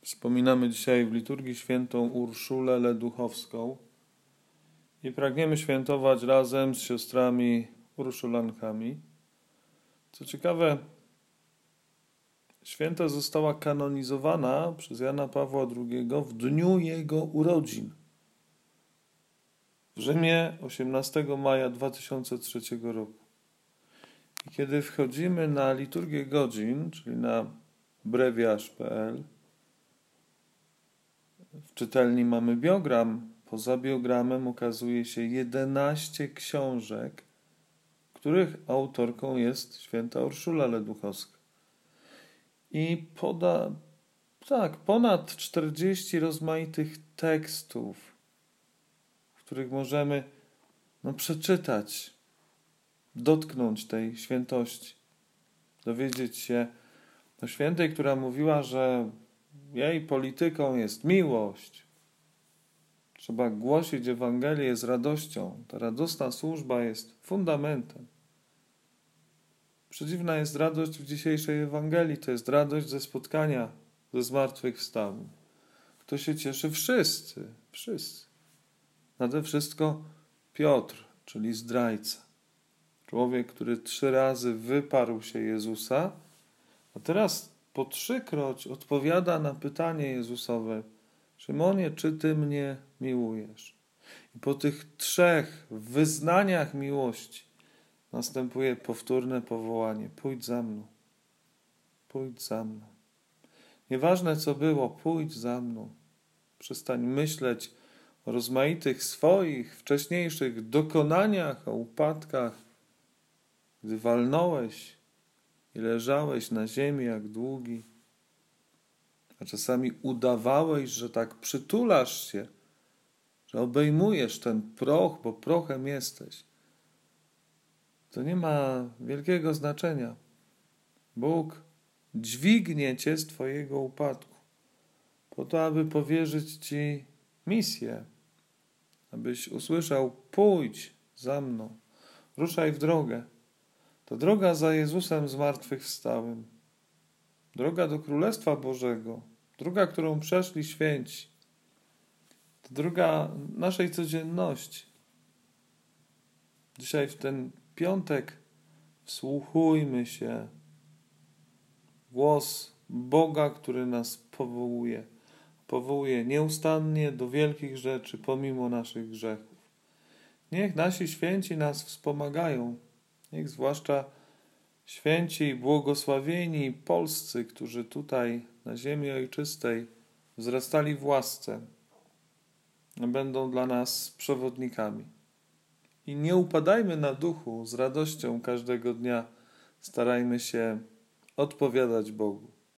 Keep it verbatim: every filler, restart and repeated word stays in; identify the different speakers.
Speaker 1: Wspominamy dzisiaj w liturgii świętą Urszulę Leduchowską i pragniemy świętować razem z siostrami urszulankami. Co ciekawe, święta została kanonizowana przez Jana Pawła drugiego w dniu jego urodzin. W Rzymie osiemnastego maja dwa tysiące trzeciego roku. I kiedy wchodzimy na liturgię godzin, czyli na brewiarz kropka pe el, w czytelni mamy biogram. Poza biogramem okazuje się jedenaście książek, których autorką jest święta Urszula Leduchowska. I poda, tak, ponad czterdzieści rozmaitych tekstów, w których możemy no, przeczytać, dotknąć tej świętości, dowiedzieć się o świętej, która mówiła, że jej polityką jest miłość. Trzeba głosić Ewangelię z radością. Ta radosna służba jest fundamentem. Przedziwna jest radość w dzisiejszej Ewangelii. To jest radość ze spotkania ze zmartwychwstałym. Kto się cieszy? Wszyscy. Wszyscy. Nade wszystko Piotr, czyli zdrajca. Człowiek, który trzy razy wyparł się Jezusa, a teraz po trzykroć odpowiada na pytanie Jezusowe: Szymonie, czy Ty mnie miłujesz? I po tych trzech wyznaniach miłości następuje powtórne powołanie: pójdź za mną, pójdź za mną. Nieważne co było, pójdź za mną. Przestań myśleć o rozmaitych swoich wcześniejszych dokonaniach, o upadkach, gdy walnąłeś i leżałeś na ziemi jak długi, a czasami udawałeś, że tak przytulasz się, że obejmujesz ten proch, bo prochem jesteś. To nie ma wielkiego znaczenia. Bóg dźwignie cię z twojego upadku po to, aby powierzyć ci misję, abyś usłyszał: pójdź za mną, ruszaj w drogę. To droga za Jezusem zmartwychwstałym. Droga do Królestwa Bożego. Droga, którą przeszli święci. To droga naszej codzienności. Dzisiaj w ten piątek wsłuchujmy się w głos Boga, który nas powołuje. Powołuje nieustannie do wielkich rzeczy, pomimo naszych grzechów. Niech nasi święci nas wspomagają. Niech zwłaszcza święci i błogosławieni polscy, którzy tutaj na ziemi ojczystej wzrastali w łasce, będą dla nas przewodnikami. I nie upadajmy na duchu, z radością każdego dnia starajmy się odpowiadać Bogu.